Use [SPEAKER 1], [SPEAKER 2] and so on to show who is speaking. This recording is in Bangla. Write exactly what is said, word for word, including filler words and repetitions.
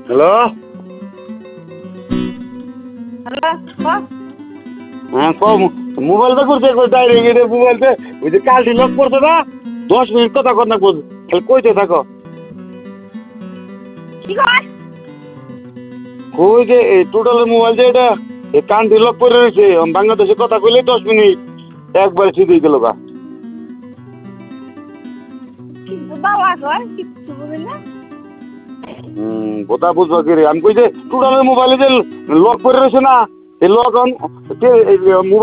[SPEAKER 1] হ্যালো
[SPEAKER 2] হ্যালো কও
[SPEAKER 1] হ্যাঁ কও মোবাইলটা করছে ডাইরেক্ট এটা মোবাইলতে ওই যে কালটি লক করছে না দশ মিনিট কথা কর না খালি কইতে থাকো
[SPEAKER 2] কি কয়
[SPEAKER 1] কই যে এই টোটালের মোবাইল যে এটা এই কানটি লক করে রয়েছে বাংলাদেশে কথা কইলে দশ মিনিট একবার সিধেই গেল গা
[SPEAKER 2] বাবা কয় কিচ্ছু বুঝি না
[SPEAKER 1] হুম কথা বুঝবা কি রে আমি কই যে টোটালের মোবাইলে যে লক করে রয়েছে না এই লক